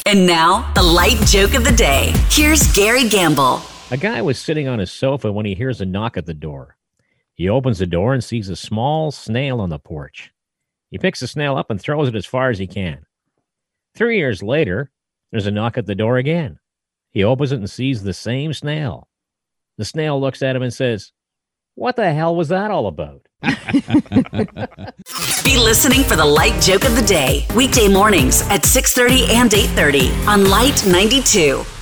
And now, the light joke of the day. Here's Gary Gamble. A guy was sitting on his sofa when he hears a knock at the door. He opens the door and sees a small snail on the porch. He picks the snail up and throws it as far as he can. 3 years later, there's a knock at the door again. He opens it and sees the same snail. The snail looks at him and says, "What the hell was that all about?" Be listening for the light joke of the day. Weekday mornings at 6:30 and 8:30 on Light 92.